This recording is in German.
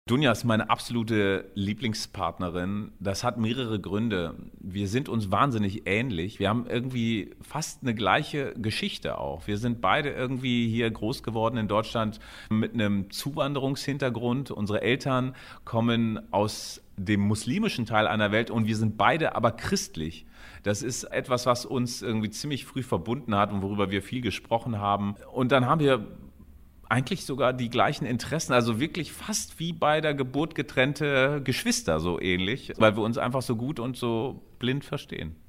Dunja ist meine absolute Lieblingspartnerin. Das hat mehrere Gründe. Wir sind uns wahnsinnig ähnlich. Wir haben irgendwie fast eine gleiche Geschichte auch. Wir sind beide irgendwie hier groß geworden in Deutschland mit einem Zuwanderungshintergrund. Unsere Eltern kommen aus dem muslimischen Teil einer Welt und wir sind beide aber christlich. Das ist etwas, was uns irgendwie ziemlich früh verbunden hat und worüber wir viel gesprochen haben. Und dann haben wir eigentlich sogar die gleichen Interessen, also wirklich fast wie bei der Geburt getrennte Geschwister so ähnlich, weil wir uns einfach so gut und so blind verstehen.